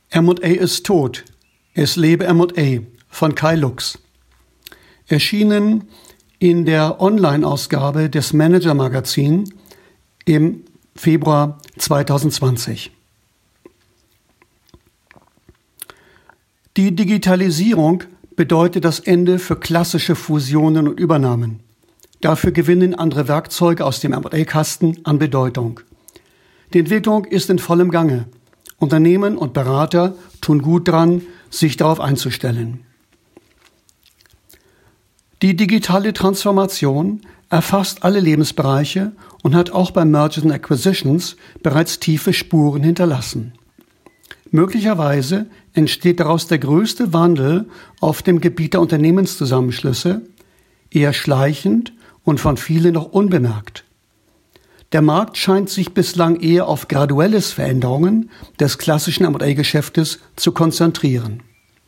M&A ist tot. Es lebe M&A von Kai Lux. Erschienen in der Online-Ausgabe des Manager-Magazin im Februar 2020. Die Digitalisierung bedeutet das Ende für klassische Fusionen und Übernahmen. Dafür gewinnen andere Werkzeuge aus dem M&A-Kasten an Bedeutung. Die Entwicklung ist in vollem Gange. Unternehmen und Berater tun gut dran, sich darauf einzustellen. Die digitale Transformation erfasst alle Lebensbereiche und hat auch bei Mergers and Acquisitions bereits tiefe Spuren hinterlassen. Möglicherweise entsteht daraus der größte Wandel auf dem Gebiet der Unternehmenszusammenschlüsse, eher schleichend und von vielen noch unbemerkt. Der Markt scheint sich bislang eher auf graduelles Veränderungen des klassischen M&A-Geschäftes zu konzentrieren.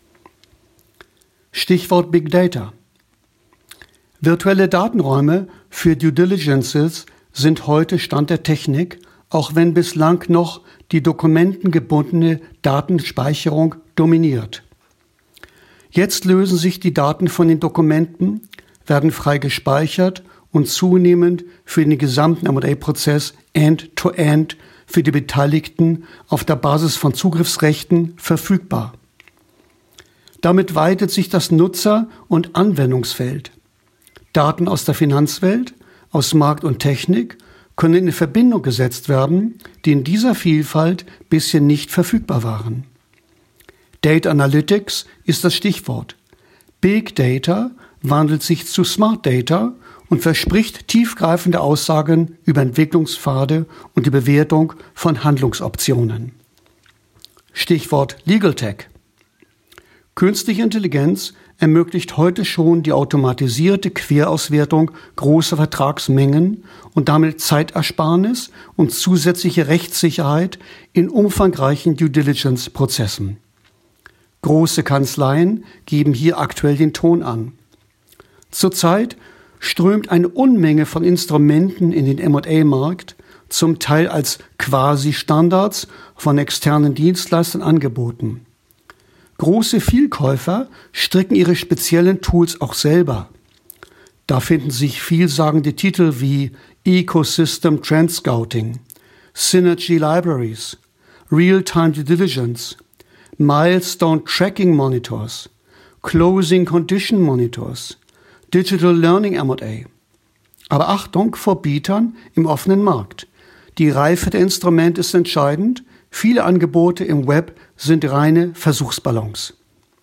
Stichwort Big Data. Virtuelle Datenräume für Due Diligences sind heute Stand der Technik, auch wenn bislang noch die dokumentengebundene Datenspeicherung dominiert. Jetzt lösen sich die Daten von den Dokumenten, werden frei gespeichert und zunehmend für den gesamten M&A-Prozess end-to-end für die Beteiligten auf der Basis von Zugriffsrechten verfügbar. Damit weitet sich das Nutzer- und Anwendungsfeld. Daten aus der Finanzwelt, aus Markt und Technik können in Verbindung gesetzt werden, die in dieser Vielfalt bisher nicht verfügbar waren. Data Analytics ist das Stichwort. Big Data wandelt sich zu Smart Data und verspricht tiefgreifende Aussagen über Entwicklungspfade und die Bewertung von Handlungsoptionen. Stichwort Legal Tech. Künstliche Intelligenz ermöglicht heute schon die automatisierte Querauswertung großer Vertragsmengen und damit Zeitersparnis und zusätzliche Rechtssicherheit in umfangreichen Due-Diligence-Prozessen. Große Kanzleien geben hier aktuell den Ton an. Zurzeit strömt eine Unmenge von Instrumenten in den M&A-Markt, zum Teil als Quasi-Standards von externen Dienstleistern angeboten. Große Vielkäufer stricken ihre speziellen Tools auch selber. Da finden sich vielsagende Titel wie Ecosystem Trend Scouting, Synergy Libraries, Real-Time Due Diligence, Milestone Tracking Monitors, Closing Condition Monitors, Digital Learning M&A. Aber Achtung vor Bietern im offenen Markt. Die Reife der Instrumente ist entscheidend. Viele Angebote im Web sind reine Versuchsballons.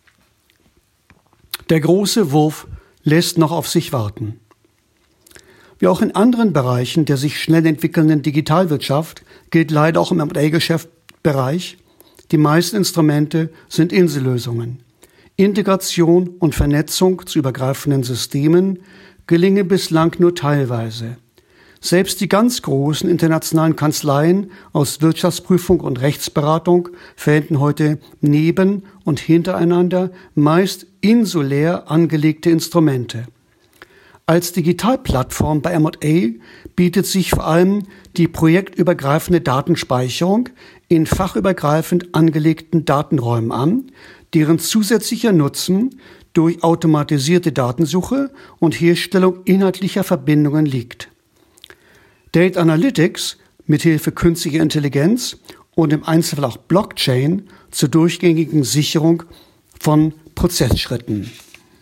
Der große Wurf lässt noch auf sich warten. Wie auch in anderen Bereichen der sich schnell entwickelnden Digitalwirtschaft gilt leider auch im M&A-Geschäftsbereich, die meisten Instrumente sind Insellösungen. Integration und Vernetzung zu übergreifenden Systemen gelingen bislang nur teilweise. Selbst die ganz großen internationalen Kanzleien aus Wirtschaftsprüfung und Rechtsberatung verwenden heute neben und hintereinander meist insulär angelegte Instrumente. Als Digitalplattform bei M&A bietet sich vor allem die projektübergreifende Datenspeicherung in fachübergreifend angelegten Datenräumen an, deren zusätzlicher Nutzen durch automatisierte Datensuche und Herstellung inhaltlicher Verbindungen liegt. Data Analytics mithilfe künstlicher Intelligenz und im Einzelfall auch Blockchain zur durchgängigen Sicherung von Prozessschritten.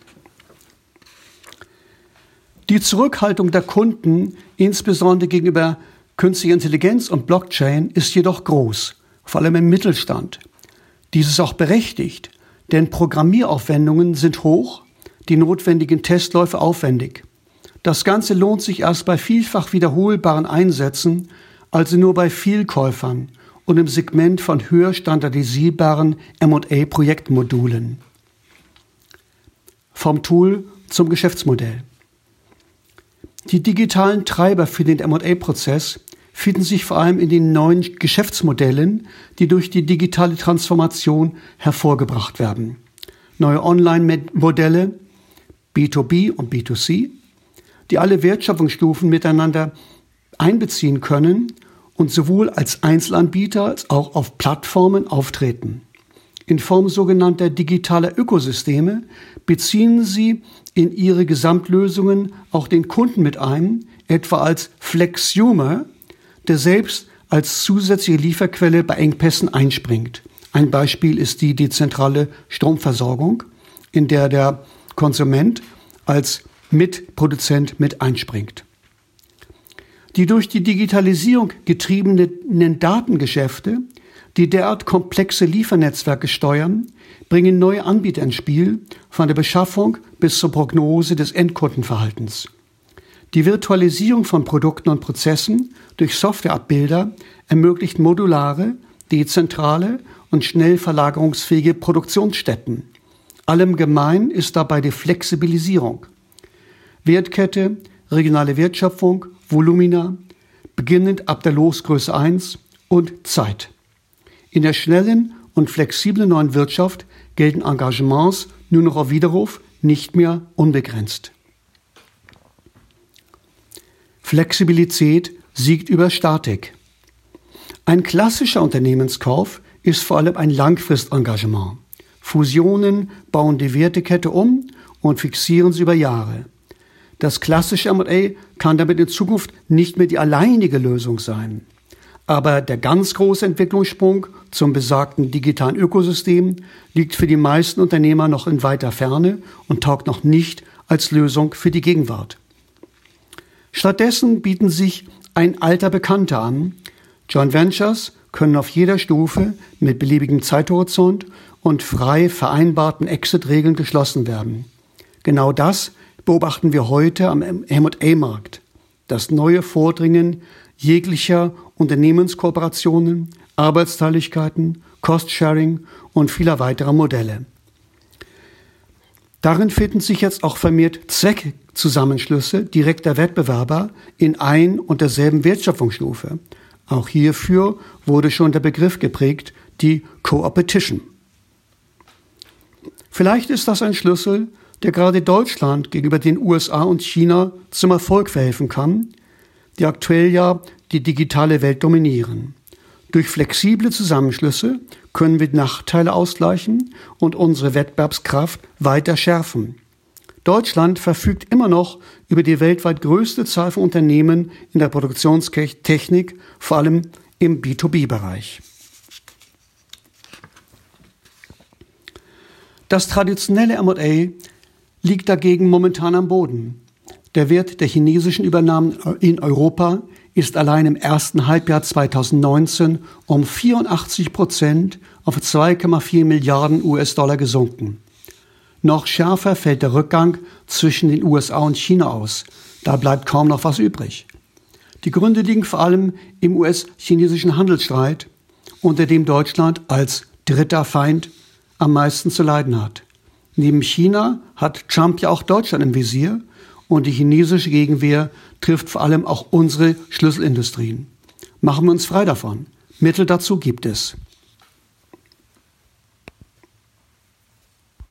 Die Zurückhaltung der Kunden, insbesondere gegenüber künstlicher Intelligenz und Blockchain, ist jedoch groß, vor allem im Mittelstand. Dies ist auch berechtigt, denn Programmieraufwendungen sind hoch, die notwendigen Testläufe aufwendig. Das Ganze lohnt sich erst bei vielfach wiederholbaren Einsätzen, also nur bei Vielkäufern und im Segment von höher standardisierbaren M&A-Projektmodulen. Vom Tool zum Geschäftsmodell. Die digitalen Treiber für den M&A-Prozess finden sich vor allem in den neuen Geschäftsmodellen, die durch die digitale Transformation hervorgebracht werden. Neue Online-Modelle, B2B und B2C, die alle Wertschöpfungsstufen miteinander einbeziehen können und sowohl als Einzelanbieter als auch auf Plattformen auftreten. in Form sogenannter digitaler Ökosysteme beziehen sie in ihre Gesamtlösungen auch den Kunden mit ein, etwa als Flexumer, der selbst als zusätzliche Lieferquelle bei Engpässen einspringt. Ein Beispiel ist die dezentrale Stromversorgung, in der der Konsument als Mitproduzent mit einspringt. Die durch die Digitalisierung getriebenen Datengeschäfte, die derart komplexe Liefernetzwerke steuern, bringen neue Anbieter ins Spiel, von der Beschaffung bis zur Prognose des Endkundenverhaltens. Die Virtualisierung von Produkten und Prozessen durch Softwareabbilder ermöglicht modulare, dezentrale und schnell verlagerungsfähige Produktionsstätten. Allem gemein ist dabei die Flexibilisierung. Wertkette, regionale Wertschöpfung, Volumina, beginnend ab der Losgröße 1 und Zeit. In der schnellen und flexiblen neuen Wirtschaft gelten Engagements nur noch auf Widerruf, nicht mehr unbegrenzt. Flexibilität siegt über Statik. Ein klassischer Unternehmenskauf ist vor allem ein Langfristengagement. Fusionen bauen die Wertekette um und fixieren sie über Jahre. Das klassische M&A kann damit in Zukunft nicht mehr die alleinige Lösung sein. Aber der ganz große Entwicklungssprung zum besagten digitalen Ökosystem liegt für die meisten Unternehmer noch in weiter Ferne und taugt noch nicht als Lösung für die Gegenwart. Stattdessen bieten sich ein alter Bekannter an. Joint Ventures können auf jeder Stufe mit beliebigem Zeithorizont und frei vereinbarten Exit-Regeln geschlossen werden. Genau das beobachten wir heute am M&A-Markt. Das neue Vordringen jeglicher Unternehmenskooperationen, Arbeitsteiligkeiten, Cost-Sharing und vieler weiterer Modelle. Darin finden sich jetzt auch vermehrt Zweckzusammenschlüsse direkter Wettbewerber in ein und derselben Wertschöpfungsstufe. Auch hierfür wurde schon der Begriff geprägt, die Co-Opetition. Vielleicht ist das ein Schlüssel, der gerade Deutschland gegenüber den USA und China zum Erfolg verhelfen kann, die aktuell ja die digitale Welt dominieren. Durch flexible Zusammenschlüsse können wir Nachteile ausgleichen und unsere Wettbewerbskraft weiter schärfen. Deutschland verfügt immer noch über die weltweit größte Zahl von Unternehmen in der Produktionstechnik, vor allem im B2B-Bereich. Das traditionelle M&A liegt dagegen momentan am Boden. Der Wert der chinesischen Übernahmen in Europa ist allein im ersten Halbjahr 2019 um 84% auf 2,4 Milliarden US-Dollar gesunken. Noch schärfer fällt der Rückgang zwischen den USA und China aus. Da bleibt kaum noch was übrig. Die Gründe liegen vor allem im US-chinesischen Handelsstreit, unter dem Deutschland als dritter Feind am meisten zu leiden hat. Neben China hat Trump ja auch Deutschland im Visier und die chinesische Gegenwehr trifft vor allem auch unsere Schlüsselindustrien. Machen wir uns frei davon. Mittel dazu gibt es.